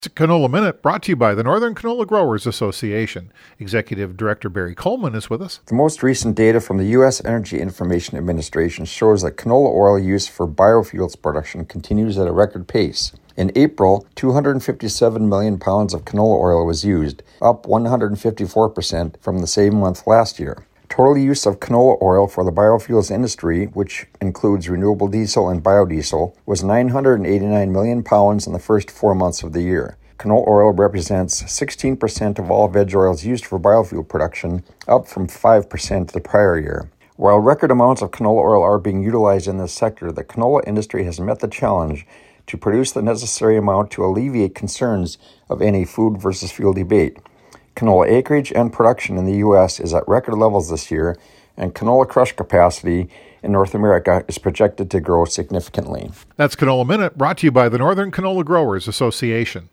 It's a Canola Minute brought to you by the Northern Canola Growers Association. Executive Director Barry Coleman is with us. The most recent data from the U.S. Energy Information Administration shows that canola oil use for biofuels production continues at a record pace. In April, 257 million pounds of canola oil was used, up 154% from the same month last year. Total use of canola oil for the biofuels industry, which includes renewable diesel and biodiesel, was 989 million pounds in the first 4 months of the year. Canola oil represents 16% of all veg oils used for biofuel production, up from 5% the prior year. While record amounts of canola oil are being utilized in this sector, the canola industry has met the challenge to produce the necessary amount to alleviate concerns of any food versus fuel debate. Canola acreage and production in the U.S. is at record levels this year, and canola crush capacity in North America is projected to grow significantly. That's Canola Minute brought to you by the Northern Canola Growers Association.